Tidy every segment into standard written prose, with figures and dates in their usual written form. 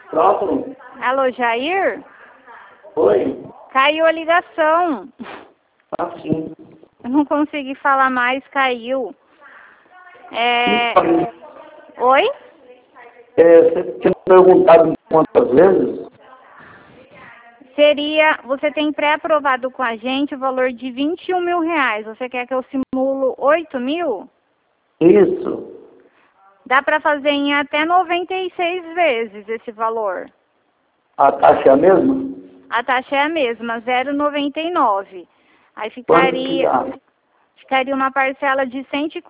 Pronto? Alô, Jair? Oi? Caiu a ligação. Ah, sim. Eu não consegui falar mais, caiu. Oi? Você tinha perguntado quantas vezes? Você tem pré-aprovado com a gente o valor de R$21 mil. Você quer que eu simulo 8 mil? Isso. Dá para fazer em até 96 vezes esse valor. A taxa é a mesma? A taxa é a mesma, 0,99. Aí Quanto que dá? ficaria uma parcela de R$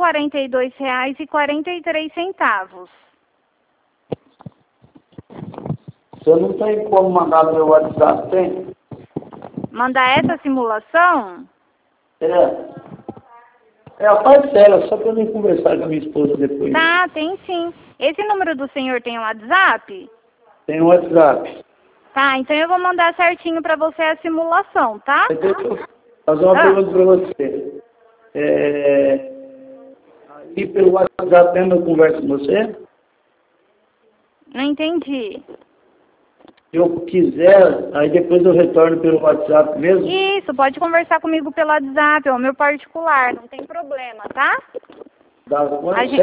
142,43. Você não tem como mandar no meu WhatsApp, tem? Mandar essa simulação? A parcela, só para eu conversar com a minha esposa depois. Tá, tem sim. Esse número do senhor tem um WhatsApp? Tem um WhatsApp. Tá, então eu vou mandar certinho para você a simulação, tá? Deixa eu fazer uma pergunta para você. Aí pelo WhatsApp mesmo eu converso com você? Não entendi. Se eu quiser, aí depois eu retorno pelo WhatsApp mesmo? Isso, pode conversar comigo pelo WhatsApp, é o meu particular, não tem problema, tá? Dá quanto? A gente...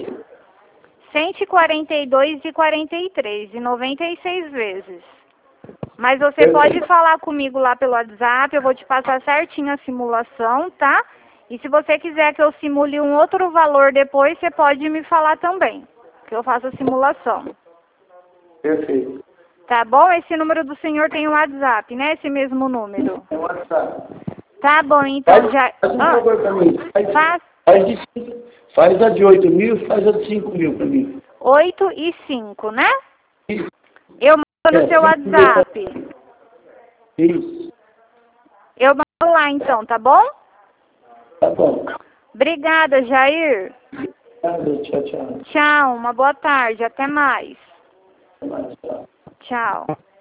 142? e 96 vezes. Mas você pode falar comigo lá pelo WhatsApp, eu vou te passar certinho a simulação, tá? E se você quiser que eu simule um outro valor depois, você pode me falar também, que eu faço a simulação. Perfeito. Tá bom? Esse número do senhor tem o WhatsApp, né? Esse mesmo número. Tem WhatsApp. Tá bom, então já... Faz um favor para mim. Faz Faz a de 8 mil e faz a de 5 mil para mim. 8 e 5, né? Isso. Eu mando no seu WhatsApp. Isso. Eu mando lá então, tá bom? Tá bom. Obrigada, Jair. Tchau, tchau. Tchau, uma boa tarde, até mais. Até mais, tchau. Tchau.